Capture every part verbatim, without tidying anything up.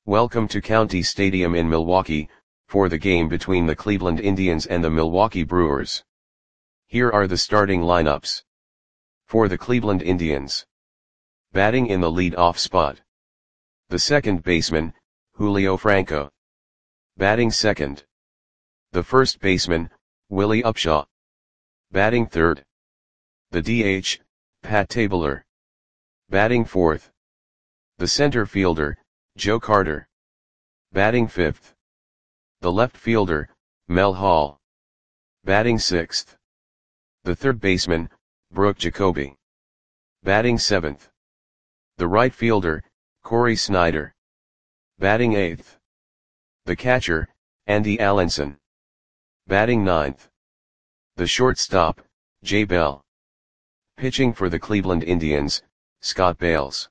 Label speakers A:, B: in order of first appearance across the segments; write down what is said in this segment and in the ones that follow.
A: Welcome to County Stadium in Milwaukee, for the game between the Cleveland Indians and the Milwaukee Brewers. Here are the starting lineups. For the Cleveland Indians. Batting in the lead-off spot. The second baseman, Julio Franco. Batting second. The first baseman, Willie Upshaw. Batting third. The D H, Pat Tabler. Batting fourth. The center fielder, Joe Carter. Batting fifth. The left fielder, Mel Hall. Batting sixth. The third baseman, Brooke Jacoby. Batting seventh. The right fielder, Corey Snyder. Batting eighth. The catcher, Andy Allenson. Batting ninth. The shortstop, Jay Bell. Pitching for the Cleveland Indians, Scott Bales.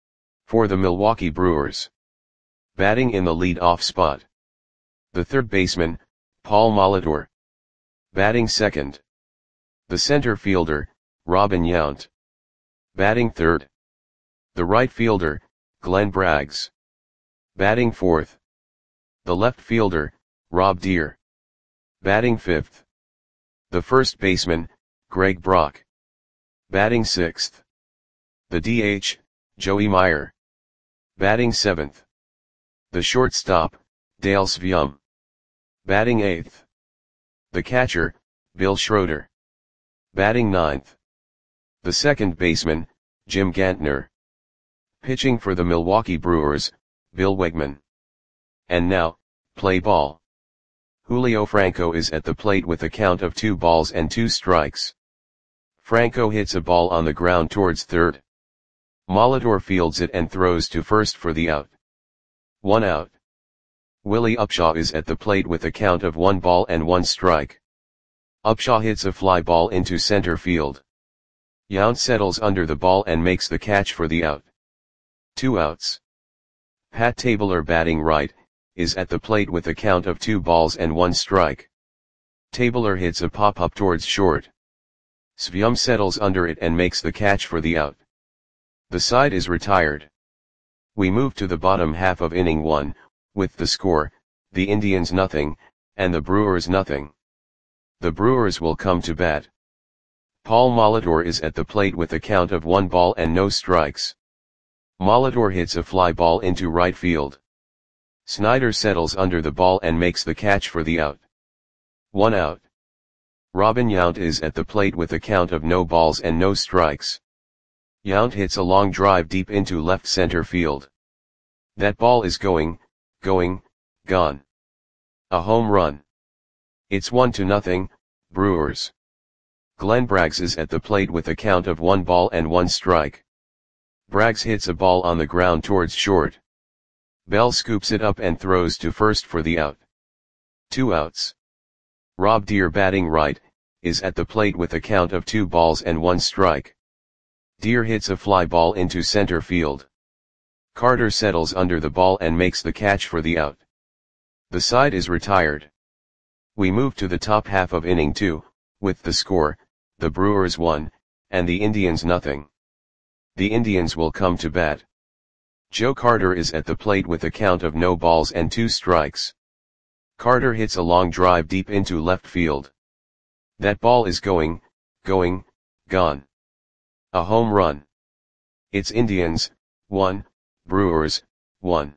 A: For the Milwaukee Brewers. Batting in the lead-off spot. The third baseman, Paul Molitor. Batting second. The center fielder, Robin Yount. Batting third. The right fielder, Glenn Braggs. Batting fourth. The left fielder, Rob Deere. Batting fifth. The first baseman, Greg Brock. Batting sixth. The D H, Joey Meyer. Batting seventh. The shortstop, Dale Svium. Batting eighth. The catcher, Bill Schroeder. Batting ninth. The second baseman, Jim Gantner. Pitching for the Milwaukee Brewers, Bill Wegman. And now, play ball. Julio Franco is at the plate with a count of two balls and two strikes. Franco hits a ball on the ground towards third. Molitor fields it and throws to first for the out. One out. Willie Upshaw is at the plate with a count of one ball and one strike. Upshaw hits a fly ball into center field. Yount settles under the ball and makes the catch for the out. Two outs. Pat Tabler, batting right, is at the plate with a count of two balls and one strike. Tabler hits a pop-up towards short. Svium settles under it and makes the catch for the out. The side is retired. We move to the bottom half of inning one, with the score, the Indians nothing, and the Brewers nothing. The Brewers will come to bat. Paul Molitor is at the plate with a count of one ball and no strikes. Molitor hits a fly ball into right field. Snyder settles under the ball and makes the catch for the out. One out. Robin Yount is at the plate with a count of no balls and no strikes. Yount hits a long drive deep into left center field. That ball is going, going, gone. A home run. It's one to nothing, Brewers. Glenn Braggs is at the plate with a count of one ball and one strike. Braggs hits a ball on the ground towards short. Bell scoops it up and throws to first for the out. Two outs. Rob Deere, batting right, is at the plate with a count of two balls and one strike. Deere hits a fly ball into center field. Carter settles under the ball and makes the catch for the out. The side is retired. We move to the top half of inning two, with the score, the Brewers one, and the Indians nothing. The Indians will come to bat. Joe Carter is at the plate with a count of no balls and two strikes. Carter hits a long drive deep into left field. That ball is going, going, gone. A home run. It's Indians, one, Brewers, one.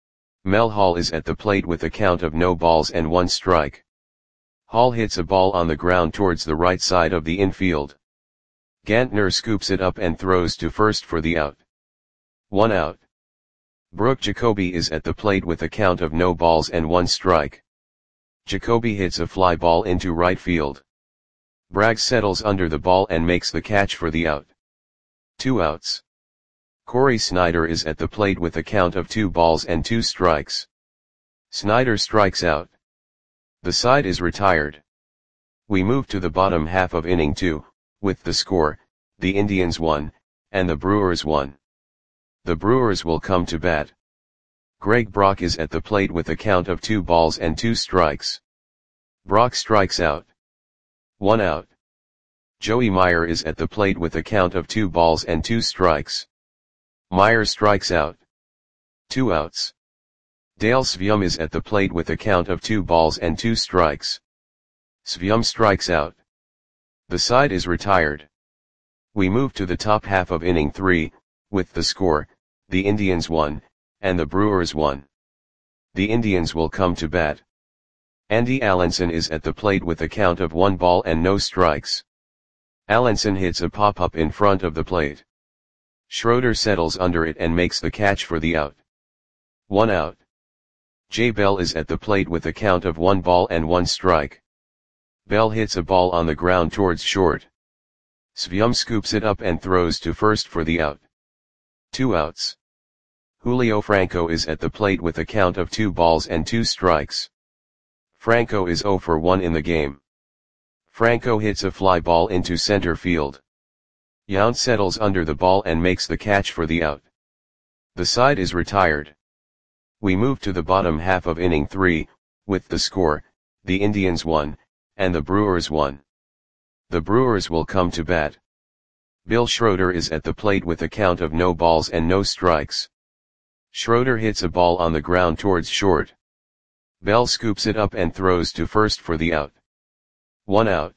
A: Mel Hall is at the plate with a count of no balls and one strike. Hall hits a ball on the ground towards the right side of the infield. Gantner scoops it up and throws to first for the out. One out. Brooke Jacoby is at the plate with a count of no balls and one strike. Jacoby hits a fly ball into right field. Braggs settles under the ball and makes the catch for the out. Two outs. Corey Snyder is at the plate with a count of two balls and two strikes. Snyder strikes out. The side is retired. We move to the bottom half of inning two, with the score, the Indians one, and the Brewers one. The Brewers will come to bat. Greg Brock is at the plate with a count of two balls and two strikes. Brock strikes out. One out. Joey Meyer is at the plate with a count of two balls and two strikes. Meyer strikes out. Two outs. Dale Svyum is at the plate with a count of two balls and two strikes. Svyum strikes out. The side is retired. We move to the top half of inning three, with the score, the Indians won, and the Brewers won. The Indians will come to bat. Andy Allenson is at the plate with a count of one ball and no strikes. Allenson hits a pop-up in front of the plate. Schroeder settles under it and makes the catch for the out. One out. Jay Bell is at the plate with a count of one ball and one strike. Bell hits a ball on the ground towards short. Svyum scoops it up and throws to first for the out. Two outs. Julio Franco is at the plate with a count of two balls and two strikes. Franco is zero for one in the game. Franco hits a fly ball into center field. Yount settles under the ball and makes the catch for the out. The side is retired. We move to the bottom half of inning three, with the score, the Indians won, and the Brewers won. The Brewers will come to bat. Bill Schroeder is at the plate with a count of no balls and no strikes. Schroeder hits a ball on the ground towards short. Bell scoops it up and throws to first for the out. One out.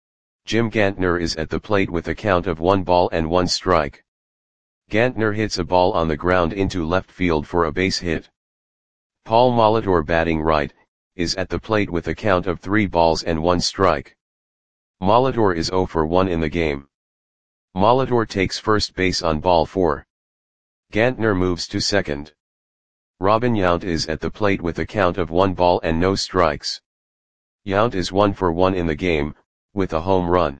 A: Jim Gantner is at the plate with a count of one ball and one strike. Gantner hits a ball on the ground into left field for a base hit. Paul Molitor, batting right, is at the plate with a count of three balls and one strike. Molitor is zero for one in the game. Molitor takes first base on ball four. Gantner moves to second. Robin Yount is at the plate with a count of one ball and no strikes. Yount is one for one in the game, with a home run.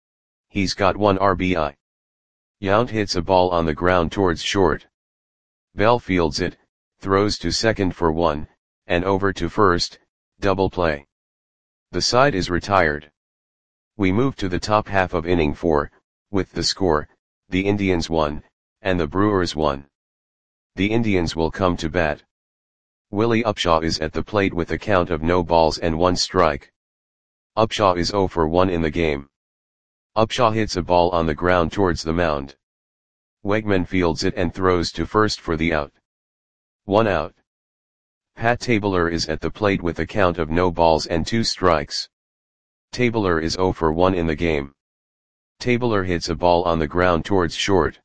A: He's got one R B I. Yount hits a ball on the ground towards short. Bell fields it, throws to second for one, and over to first, double play. The side is retired. We move to the top half of inning four, with the score, the Indians won, and the Brewers won. The Indians will come to bat. Willie Upshaw is at the plate with a count of no balls and one strike. Upshaw is zero for one in the game. Upshaw hits a ball on the ground towards the mound. Wegman fields it and throws to first for the out. One out. Pat Tabler is at the plate with a count of no balls and two strikes. Tabler is zero for one in the game. Tabler hits a ball on the ground towards short.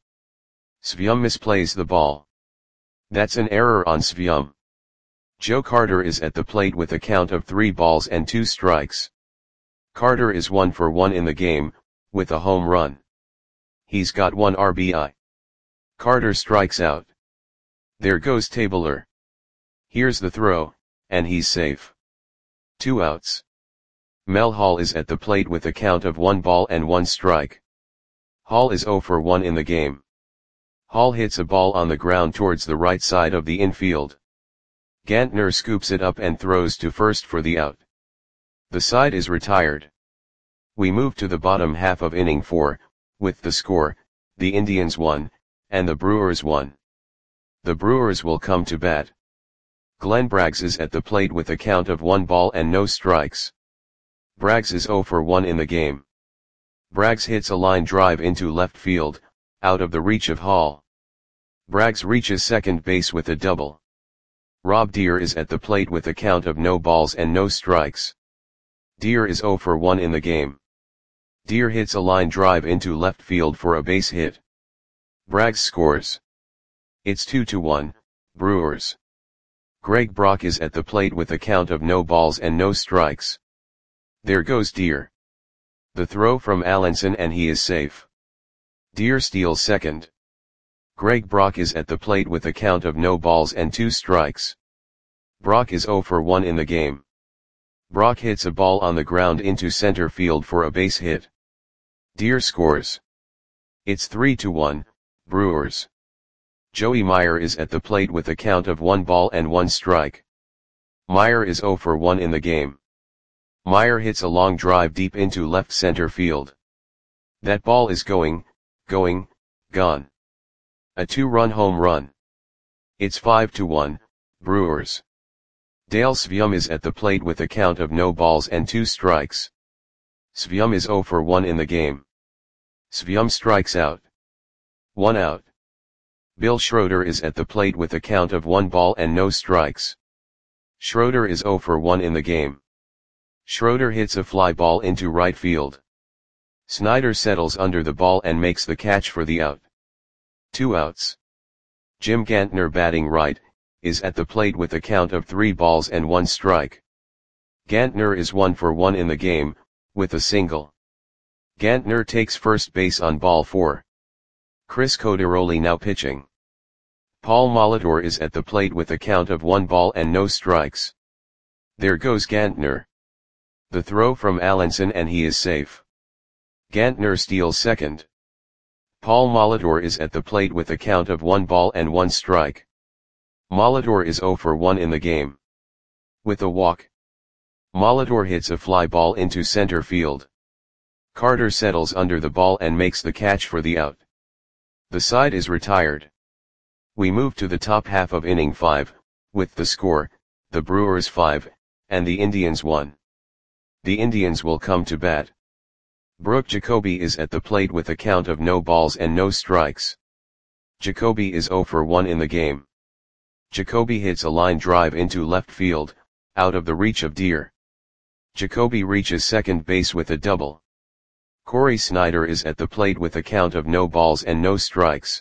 A: Svyum misplays the ball. That's an error on Svyum. Joe Carter is at the plate with a count of three balls and two strikes. Carter is one for one in the game, with a home run. He's got one R B I. Carter strikes out. There goes Tabler. Here's the throw, and he's safe. Two outs. Mel Hall is at the plate with a count of one ball and one strike. Hall is zero for one in the game. Hall hits a ball on the ground towards the right side of the infield. Gantner scoops it up and throws to first for the out. The side is retired. We move to the bottom half of inning four, with the score, the Indians won, and the Brewers won. The Brewers will come to bat. Glenn Braggs is at the plate with a count of one ball and no strikes. Braggs is zero for one in the game. Braggs hits a line drive into left field, out of the reach of Hall. Braggs reaches second base with a double. Rob Deere is at the plate with a count of no balls and no strikes. Deere is zero for one in the game. Deere hits a line drive into left field for a base hit. Braggs scores. It's two to one, Brewers. Greg Brock is at the plate with a count of no balls and no strikes. There goes Deere. The throw from Allenson and he is safe. Deere steals second. Greg Brock is at the plate with a count of no balls and two strikes. Brock is zero for one in the game. Brock hits a ball on the ground into center field for a base hit. Deere scores. It's three to one, Brewers. Joey Meyer is at the plate with a count of one ball and one strike. Meyer is zero for one in the game. Meyer hits a long drive deep into left center field. That ball is going, going, gone. A two-run home run. It's five to one, Brewers. Dale Svyum is at the plate with a count of no balls and two strikes. Svyum is zero for one in the game. Svyum strikes out. One out. Bill Schroeder is at the plate with a count of one ball and no strikes. Schroeder is zero for one in the game. Schroeder hits a fly ball into right field. Snyder settles under the ball and makes the catch for the out. Two outs. Jim Gantner, batting right, is at the plate with a count of three balls and one strike. Gantner is one for one in the game, with a single. Gantner takes first base on ball four. Chris Coderoli now pitching. Paul Molitor is at the plate with a count of one ball and no strikes. There goes Gantner. The throw from Allenson and he is safe. Gantner steals second. Paul Molitor is at the plate with a count of one ball and one strike. Molitor is zero for one in the game. With a walk. Molitor hits a fly ball into center field. Carter settles under the ball and makes the catch for the out. The side is retired. We move to the top half of inning five, with the score, the Brewers five, and the Indians one. The Indians will come to bat. Brooke Jacoby is at the plate with a count of no balls and no strikes. Jacoby is zero for one in the game. Jacoby hits a line drive into left field, out of the reach of Deer. Jacoby reaches second base with a double. Corey Snyder is at the plate with a count of no balls and no strikes.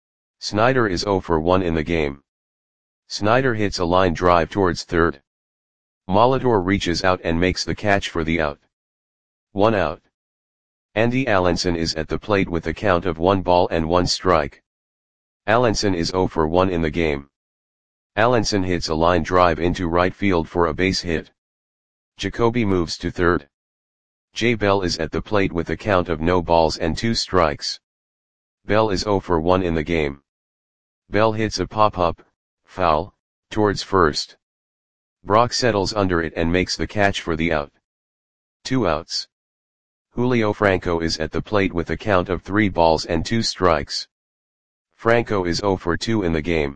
A: Snyder is zero for one in the game. Snyder hits a line drive towards third. Molitor reaches out and makes the catch for the out. One out. Andy Allenson is at the plate with a count of one ball and one strike. Allenson is zero for one in the game. Allenson hits a line drive into right field for a base hit. Jacoby moves to third. Jay Bell is at the plate with a count of no balls and two strikes. Bell is zero for one in the game. Bell hits a pop-up, foul, towards first. Brock settles under it and makes the catch for the out. Two outs. Julio Franco is at the plate with a count of three balls and two strikes. Franco is zero for two in the game.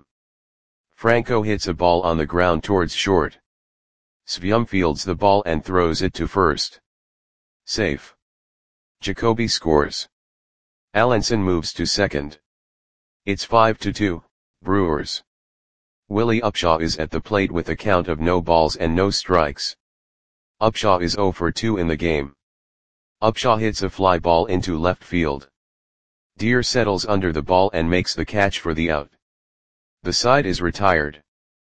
A: Franco hits a ball on the ground towards short. Svium fields the ball and throws it to first. Safe. Jacoby scores. Allenson moves to second. It's five to two, Brewers. Willie Upshaw is at the plate with a count of no balls and no strikes. Upshaw is zero for two in the game. Upshaw hits a fly ball into left field. Deer settles under the ball and makes the catch for the out. The side is retired.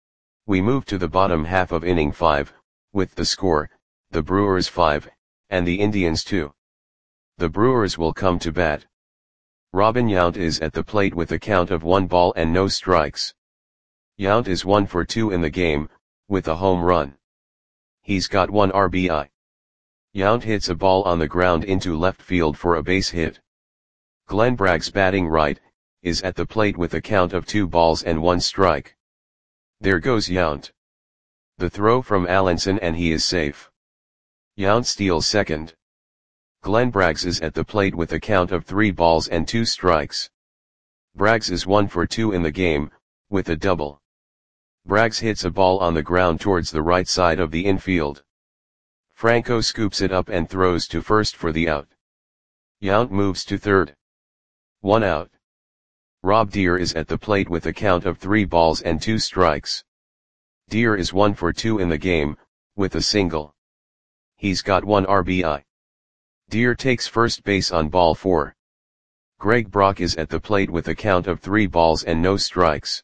A: We move to the bottom half of inning five, with the score, the Brewers five, and the Indians two. The Brewers will come to bat. Robin Yount is at the plate with a count of one ball and no strikes. Yount is one for two in the game, with a home run. He's got one R B I. Yount hits a ball on the ground into left field for a base hit. Glenn Braggs, batting right, is at the plate with a count of two balls and one strike. There goes Yount. The throw from Allenson and he is safe. Yount steals second. Glenn Braggs is at the plate with a count of three balls and two strikes. Braggs is one for two in the game, with a double. Braggs hits a ball on the ground towards the right side of the infield. Franco scoops it up and throws to first for the out. Yount moves to third. One out. Rob Deer is at the plate with a count of three balls and two strikes. Deer is one for two in the game, with a single. He's got one R B I. Deer takes first base on ball four. Greg Brock is at the plate with a count of three balls and no strikes.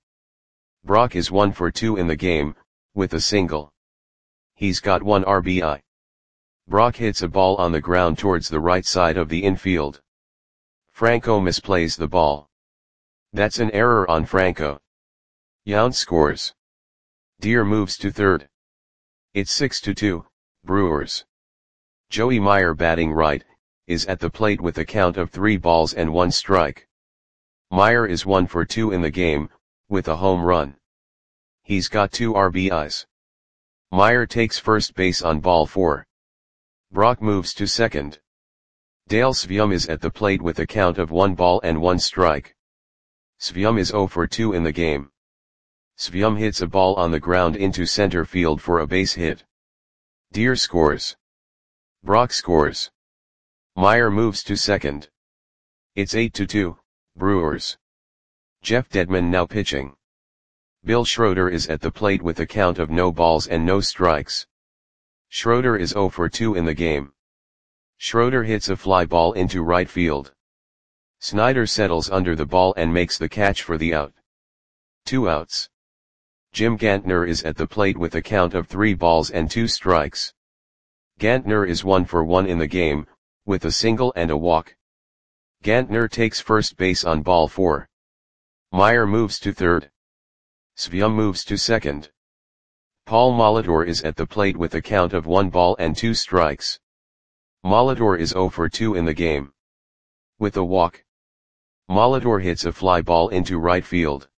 A: Brock is one for two in the game, with a single. He's got one R B I. Brock hits a ball on the ground towards the right side of the infield. Franco misplays the ball. That's an error on Franco. Yount scores. Deer moves to third. It's six to two, Brewers. Joey Meyer, batting right, is at the plate with a count of three balls and one strike. Meyer is one for two in the game, with a home run. He's got two R B Is. Meyer takes first base on ball four. Brock moves to second. Dale Svium is at the plate with a count of one ball and one strike. Svium is zero for two in the game. Svium hits a ball on the ground into center field for a base hit. Deer scores. Brock scores. Meyer moves to second. It's eight to two, Brewers. Jeff Dedman now pitching. Bill Schroeder is at the plate with a count of no balls and no strikes. Schroeder is zero for two in the game. Schroeder hits a fly ball into right field. Snyder settles under the ball and makes the catch for the out. Two outs. Jim Gantner is at the plate with a count of three balls and two strikes. Gantner is one for one in the game, with a single and a walk. Gantner takes first base on ball four. Meyer moves to third. Svyum moves to second. Paul Molitor is at the plate with a count of one ball and two strikes. Molitor is zero for two in the game. With a walk. Molitor hits a fly ball into right field.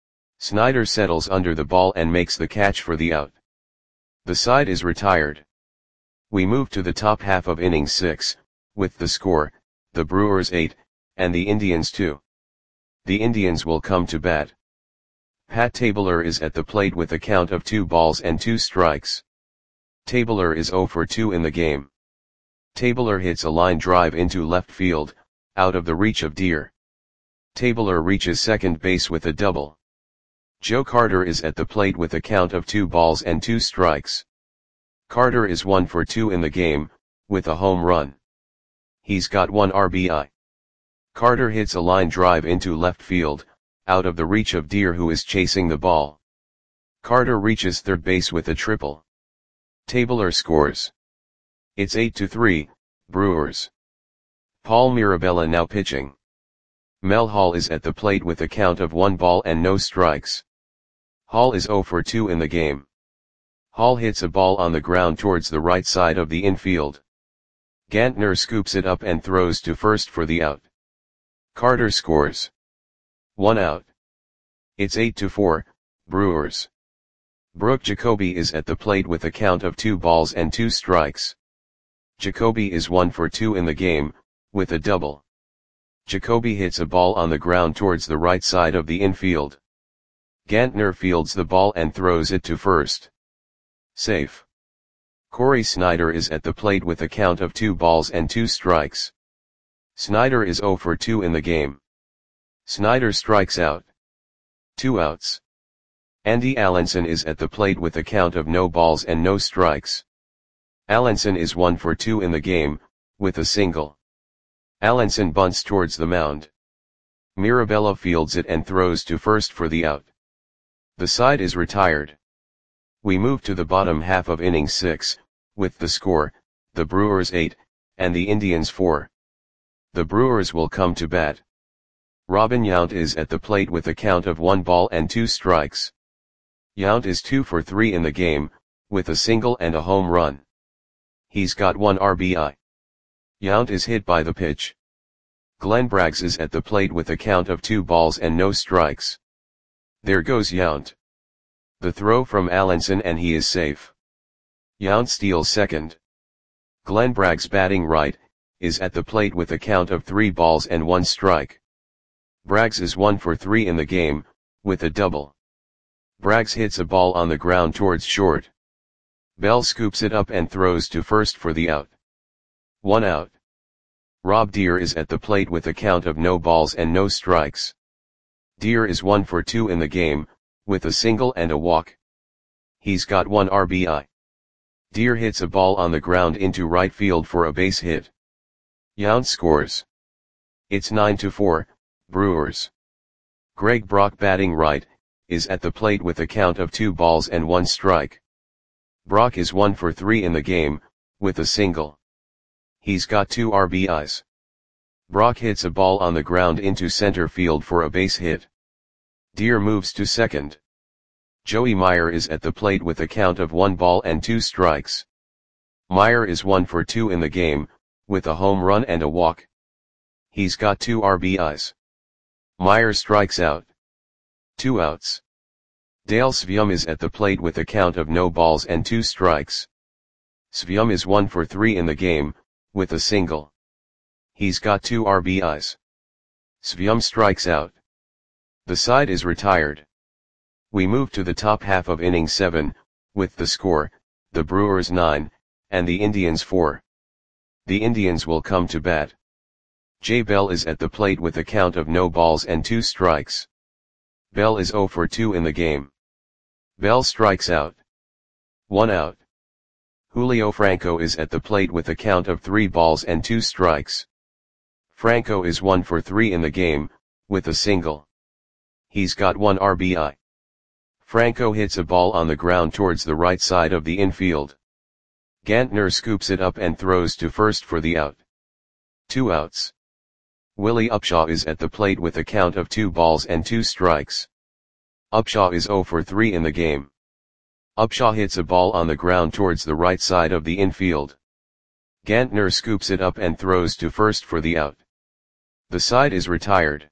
A: Snyder settles under the ball and makes the catch for the out. The side is retired. We move to the top half of inning six, with the score, the Brewers eight, and the Indians two. The Indians will come to bat. Pat Tabler is at the plate with a count of two balls and two strikes. Tabler is zero for two in the game. Tabler hits a line drive into left field, out of the reach of Deer. Tabler reaches second base with a double. Joe Carter is at the plate with a count of two balls and two strikes. Carter is one for two in the game, with a home run. He's got one R B I. Carter hits a line drive into left field, out of the reach of Deer who is chasing the ball. Carter reaches third base with a triple. Tabler scores. It's eight to three, Brewers. Paul Mirabella now pitching. Mel Hall is at the plate with a count of one ball and no strikes. Hall is zero for two in the game. Hall hits a ball on the ground towards the right side of the infield. Gantner scoops it up and throws to first for the out. Carter scores. One out. It's eight to four, Brewers. Brooke Jacoby is at the plate with a count of two balls and two strikes. Jacoby is one for two in the game, with a double. Jacoby hits a ball on the ground towards the right side of the infield. Gantner fields the ball and throws it to first. Safe. Corey Snyder is at the plate with a count of two balls and two strikes. Snyder is zero for two in the game. Snyder strikes out. Two outs. Andy Allenson is at the plate with a count of no balls and no strikes. Allenson is one for two in the game, with a single. Allenson bunts towards the mound. Mirabella fields it and throws to first for the out. The side is retired. We move to the bottom half of inning six, with the score, the Brewers eight, and the Indians four. The Brewers will come to bat. Robin Yount is at the plate with a count of one ball and two strikes. Yount is two for three in the game, with a single and a home run. He's got one R B I. Yount is hit by the pitch. Glenn Braggs is at the plate with a count of two balls and no strikes. There goes Yount. The throw from Allenson and he is safe. Yount steals second. Glenn Braggs batting right, is at the plate with a count of three balls and one strike. Braggs is one for three in the game, with a double. Braggs hits a ball on the ground towards short. Bell scoops it up and throws to first for the out. One out. Rob Deer is at the plate with a count of no balls and no strikes. Deer is one for two in the game, with a single and a walk. He's got one R B I. Deer hits a ball on the ground into right field for a base hit. Yount scores. It's nine to four, Brewers. Greg Brock batting right, is at the plate with a count of two balls and one strike. Brock is one for three in the game, with a single. He's got two R B Is. Brock hits a ball on the ground into center field for a base hit. Deer moves to second. Joey Meyer is at the plate with a count of one ball and two strikes. Meyer is one for two in the game, with a home run and a walk. He's got two R B Is. Meyer strikes out. Two outs. Dale Svyum is at the plate with a count of no balls and two strikes. Svyum is one for three in the game, with a single. He's got two R B Is. Svyum strikes out. The side is retired. We move to the top half of inning seven, with the score, the Brewers nine, and the Indians four. The Indians will come to bat. Jay Bell is at the plate with a count of no balls and two strikes. Bell is zero for two in the game. Bell strikes out. One out. Julio Franco is at the plate with a count of three balls and two strikes. Franco is one for three in the game, with a single. He's got one R B I. Franco hits a ball on the ground towards the right side of the infield. Gantner scoops it up and throws to first for the out. Two outs. Willie Upshaw is at the plate with a count of two balls and two strikes. Upshaw is zero for three in the game. Upshaw hits a ball on the ground towards the right side of the infield. Gantner scoops it up and throws to first for the out. The side is retired.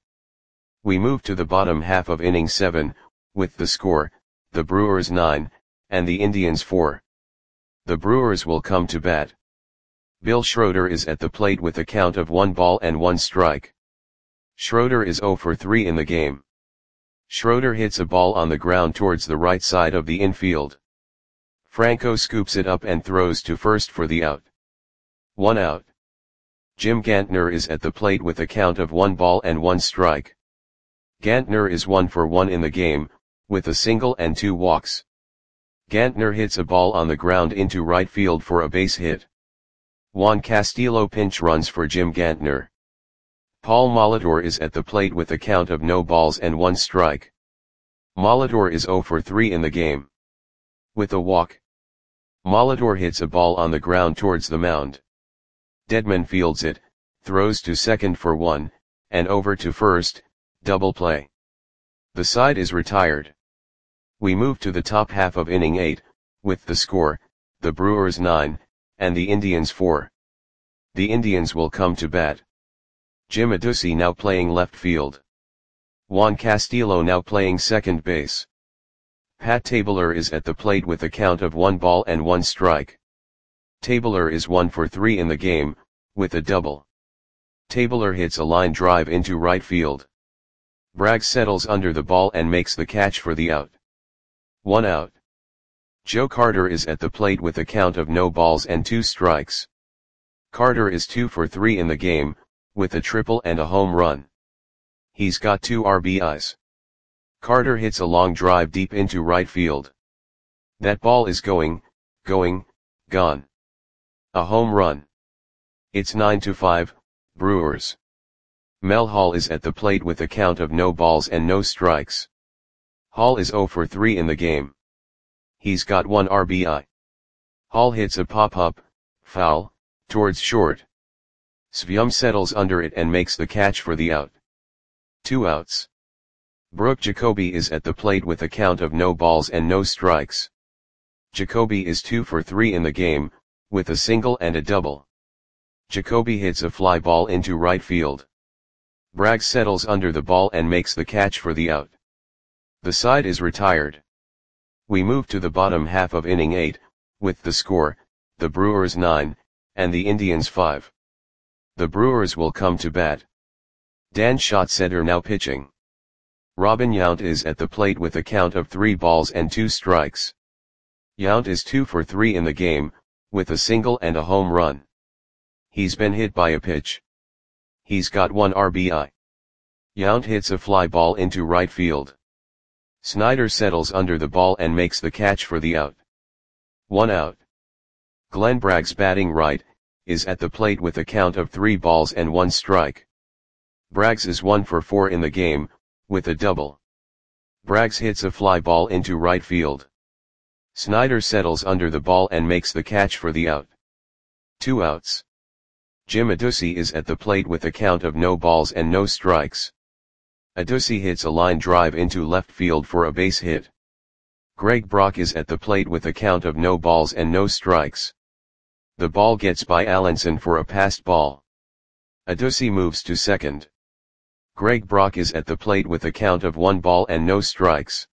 A: We move to the bottom half of inning seven, with the score, the Brewers nine, and the Indians four. The Brewers will come to bat. Bill Schroeder is at the plate with a count of one ball and one strike. Schroeder is zero for three in the game. Schroeder hits a ball on the ground towards the right side of the infield. Franco scoops it up and throws to first for the out. One out. Jim Gantner is at the plate with a count of one ball and one strike. Gantner is one for one in the game, with a single and two walks. Gantner hits a ball on the ground into right field for a base hit. Juan Castillo pinch runs for Jim Gantner. Paul Molitor is at the plate with a count of no balls and one strike. Molitor is zero for three in the game. With a walk. Molitor hits a ball on the ground towards the mound. Dedman fields it, throws to second for one, and over to first, double play. The side is retired. We move to the top half of inning eight, with the score, the Brewers nine, and the Indians four. The Indians will come to bat. Jim Adduci now playing left field. Juan Castillo now playing second base. Pat Tabler is at the plate with a count of one ball and one strike. Tabler is one for three in the game, with a double. Tabler hits a line drive into right field. Bragg settles under the ball and makes the catch for the out. One out. Joe Carter is at the plate with a count of no balls and two strikes. Carter is two for three in the game, with a triple and a home run. He's got two R B Is. Carter hits a long drive deep into right field. That ball is going, going, gone. A home run. It's nine to five, Brewers. Mel Hall is at the plate with a count of no balls and no strikes. Hall is zero for three in the game. He's got one R B I. Hall hits a pop-up, foul, towards short. Svium settles under it and makes the catch for the out. Two outs. Brooke Jacoby is at the plate with a count of no balls and no strikes. Jacoby is two for three in the game, with a single and a double. Jacoby hits a fly ball into right field. Bragg settles under the ball and makes the catch for the out. The side is retired. We move to the bottom half of inning eight, with the score, the Brewers nine, and the Indians five. The Brewers will come to bat. Dan Schatzeder now pitching. Robin Yount is at the plate with a count of three balls and two strikes. Yount is two for three in the game, with a single and a home run. He's been hit by a pitch. He's got one R B I. Yount hits a fly ball into right field. Snyder settles under the ball and makes the catch for the out. One out. Glenn Bragg's batting right, is at the plate with a count of three balls and one strike. Braggs is one for four in the game, with a double. Braggs hits a fly ball into right field. Snyder settles under the ball and makes the catch for the out. Two outs. Jim Adduci is at the plate with a count of no balls and no strikes. Adduci hits a line drive into left field for a base hit. Greg Brock is at the plate with a count of no balls and no strikes. The ball gets by Allenson for a passed ball. Adduci moves to second. Greg Brock is at the plate with a count of one ball and no strikes.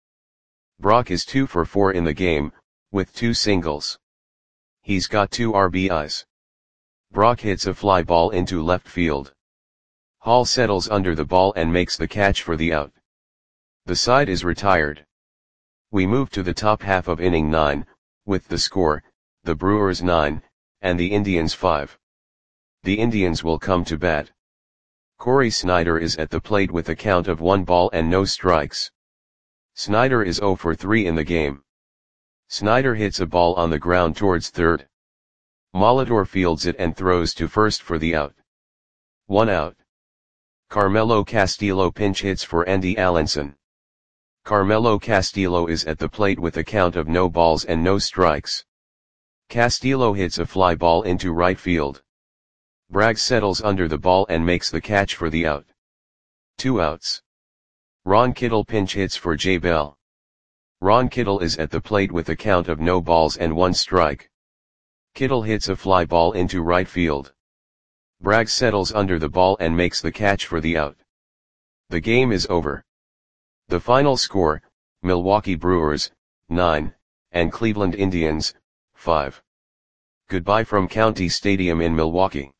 A: Brock is two for four in the game, with two singles. He's got two R B Is. Brock hits a fly ball into left field. Hall settles under the ball and makes the catch for the out. The side is retired. We move to the top half of inning nine, with the score, the Brewers nine, and the Indians five. The Indians will come to bat. Corey Snyder is at the plate with a count of one ball and no strikes. Snyder is zero for three in the game. Snyder hits a ball on the ground towards third. Molitor fields it and throws to first for the out. One out. Carmelo Castillo pinch hits for Andy Allenson. Carmelo Castillo is at the plate with a count of no balls and no strikes. Castillo hits a fly ball into right field. Bragg settles under the ball and makes the catch for the out. Two outs. Ron Kittle pinch hits for Jay Bell. Ron Kittle is at the plate with a count of no balls and one strike. Kittle hits a fly ball into right field. Bragg settles under the ball and makes the catch for the out. The game is over. The final score, Milwaukee Brewers, nine, and Cleveland Indians, five. Goodbye from County Stadium in Milwaukee.